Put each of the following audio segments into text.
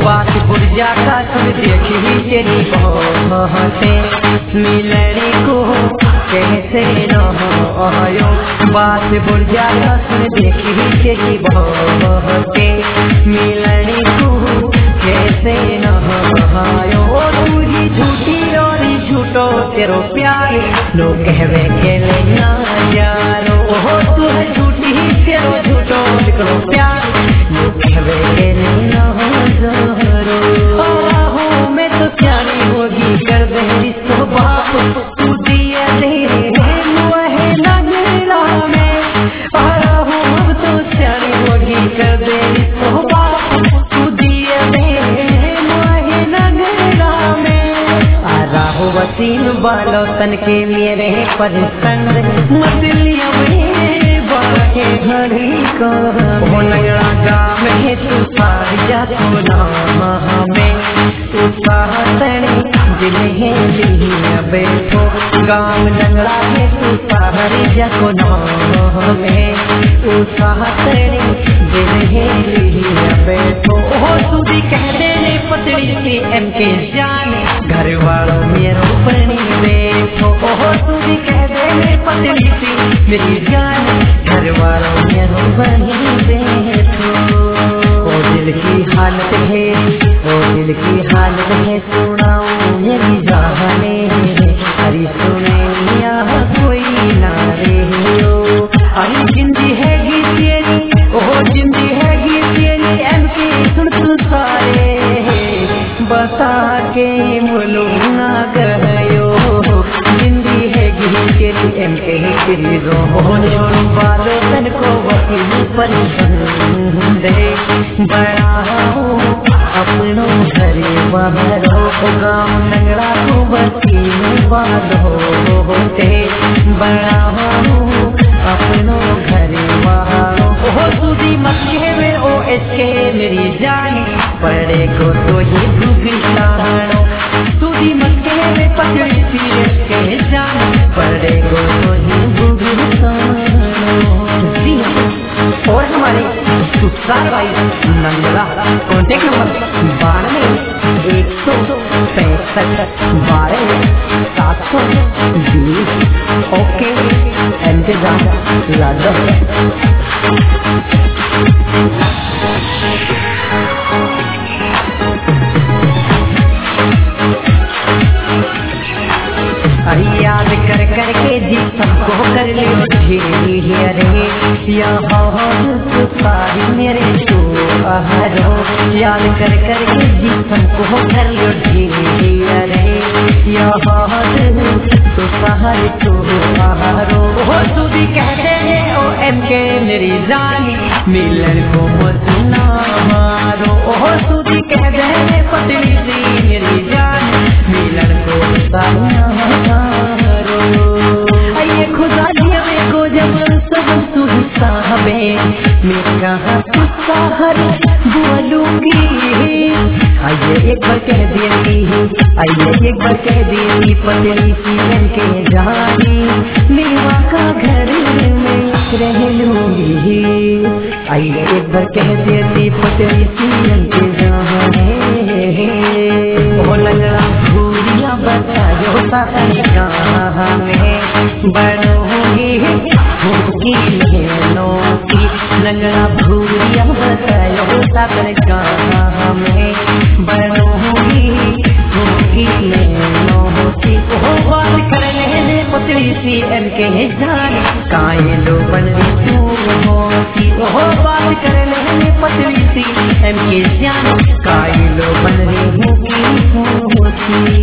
बात बुढ़िया का सुन देखी तेरी बहुते मिलने को कैसे न आयो। बात बुढ़िया का सुन देखी तेरी बहुते मिलने को कैसे न आयो। तू ही झूठी और झूठो तेरो प्यार लोग कहवे के लेना यारो। तू है झूठी तेरो झूठो तेरो प्यार लोग कहवे के लेना यारो। मैं तो प्यारी होगी कर दे रिश्तो बाप तू दिया तेरे मुहे लगना में। अब तो प्यारी होगी कर दे रिश्तो बाप तू दिया तेरे मुहे लगना में। राहु वसील बालो तन के मेरे पर संग मछलियां में बाके घड़ी को नगड़ा गाँव में तू सारिया तो नाम में तू साहतनी दिल है लिया बैठो। गाँव नगड़ा में तू सारिया को नाम में तू साहतनी दिल है लिया बैठो। तू भी कह देने पतली सी एम के जान घर वालों मेरो बनी बैठो। तू भी कह देने पतली सी मेरी जान घर वालों मेरो बनी बैठो। ओ दिल की हालत है ओ दिल की हालत है सुनाऊं मेरी जाने हरी सुने यहाँ कोई ना रे हो। अरे जिंदगी है तेरी ओ जिंदगी है तेरी एम की सुन तू सारे बता के बोलो ना गयो। जिंदगी है तेरी एम के तेरी रोने वालों तन को वकील पर दे बड़ा अपनों घरे बाहरों गाँव नगड़ा को वकील वालों होते बड़ा अपनों घरे बाहरों। सुधी मक्के में ओ इसके मेरी जान पड़े को तो ये भूखिलानो। सुधी मक्के में पकड़ी सी इसके जान पड़े को तो ये भूखिलानो। और हमारे सुसार भाई नंगला कॉन्टेक्ट नंबर 92-165-12-720। ओके इंतजार लाडो। याद कर कर के जी सबको कर लियो ढेरी रे यहाँ सारी मेरे तो आहारो। याद कर कर के जी सबको कर लियो ढेरी रे यहाँ तो सारी तो आहारो। तू भी कहते हैं ओ एम के मेरी रानी मिलन को मसना मारो। तू भी कहते हैं पतली सी मेरी जान मिलन को मसना मारो। आइए खुदा दिया मेरे को जब सब सुनता हमें मैं कहाँ तुझसा हर बोलूंगी। आइए एक बार कह देती आइए एक बार कह देती पतली सी के जानी मेवा का घर में रह लूंगी। आइए एक बार कह देती पतली सी के जाने ओ लगड़ा भूरिया बतायो कहाँ में बढ़ोगी होगी लेनों की। लगड़ा भूरिया बतायो कहाँ में बढ़ोगी होगी लेनों की। बात कर लेने पतली सी एम के जान काये लो बन तू होती। बात कर लेने पतली सी एम के जान काये लो बन रही होती।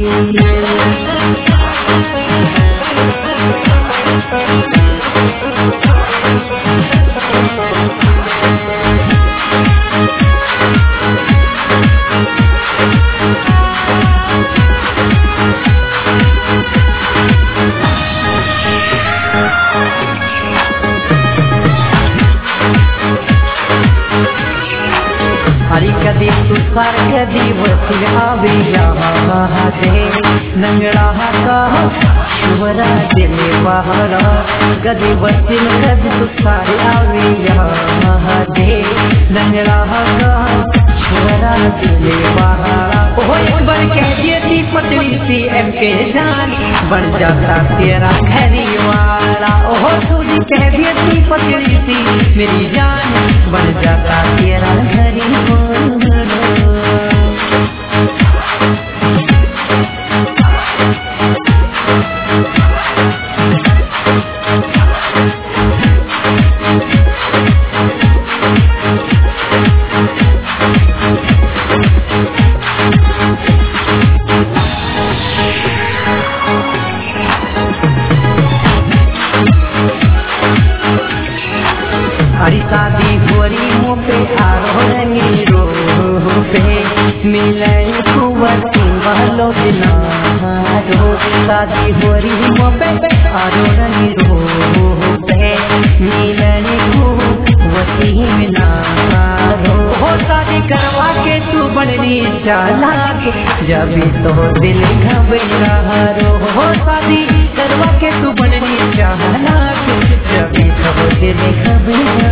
कदी तुसार कदी वसी आवे यहाँ दे नंगड़ा का शुभरा दिल पहाड़ा। कदी वसी कदी तुसार आवे यहाँ दे नंगड़ा का छोरा दिले बहारा। ओ एक बार कह दिए थी पतली सी MK जान बन जाता तेरा घरी वाला। ओहो तुझे कह दिए थी पतली सी मेरी जान बन जाता तेरा घरी वाला। अरे शादी गोरी मुँह पे आरो रंगी रो पे मिले कुवती वालो बिना रो। शादी गोरी मुँह पे आरो रंगी रो पे मिले कुवती बिना रो। हो शादी करवा के तू बननी चाला के जब तो दिल घबरा रो। हो शादी करवा के तू बननी चाला के जब तो दिल घबरा।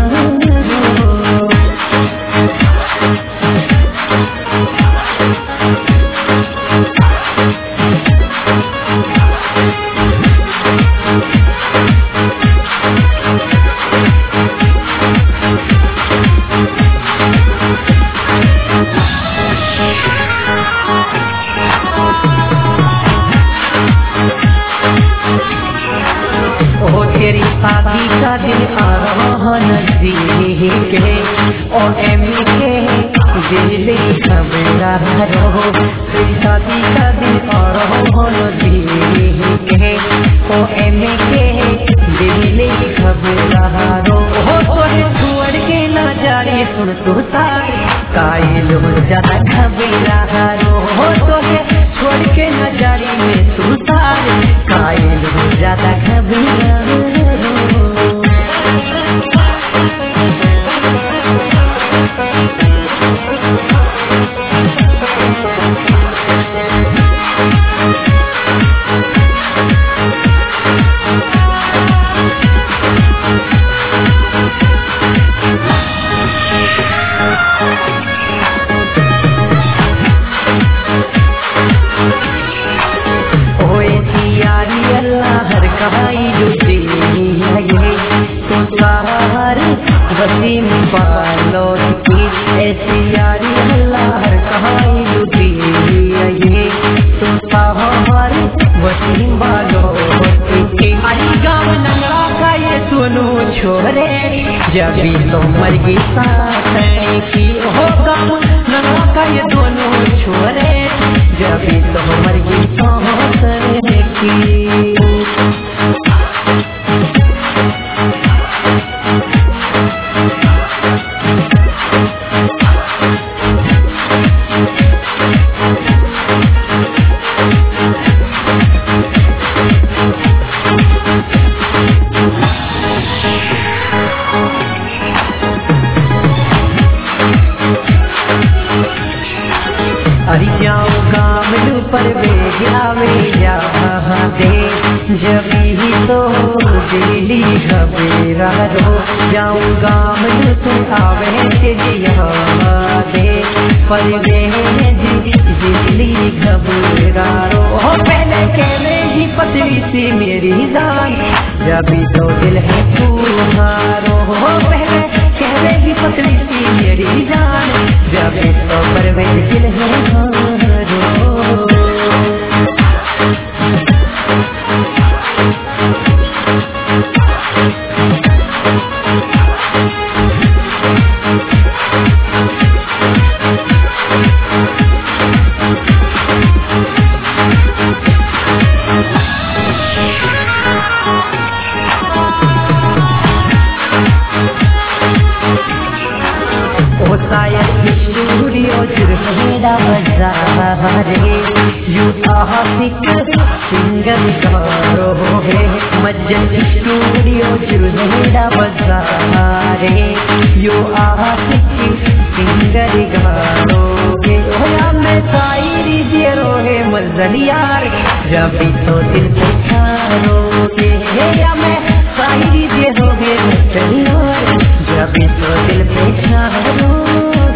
तेरी शादी का दिन आ रहा नजदीक और एमी के दिल घबरा रो। तेरी शादी का दिन आ रहा नजदीक और एमी के दिल घबरा रो। हो तोरे छोड़ के ना जाने सुन तू तारे कायल हो ज्यादा घबरा रो। हो तोरे छोड़ के ना जाने में तू तारे कायल हो ज्यादा घबरा रो। वसीम पालो की ऐसी यारी अल्लाह कहाई लुटी ये तो हमारी वसीम पालो की। आई गाँव नंगरा का ये दोनों छोरे जब भी तो मर गई साथ की। हो गाँव नंगरा का ये दोनों छोरे जब भी तो मर गई साथ की। अरे जाओ गामलू पर वे जा दे जब ही तो दिली घबरा रो। जाऊँ गामलू तुम आवे के जिया दे पर वे दिली घबरा रो। हो पहले कहने ही पतली सी मेरी जान जब ही तो दिल है तुम्हारो। हो पहले कहने ही पतली सी मेरी जान जब ही तो पर वे दिल है हमारो। जुर्मेरा बजारे यू आशिक सिंगर गारो है मज्जन स्टूडियो जुर्मेरा बजारे यू आशिक सिंगर गारो है। होया मैं शायरी दे रोहे मजल यार जब भी तो दिल पे छारोगे। या मैं शायरी दे रोहे मजल यार जब भी तो दिल पे छारोगे।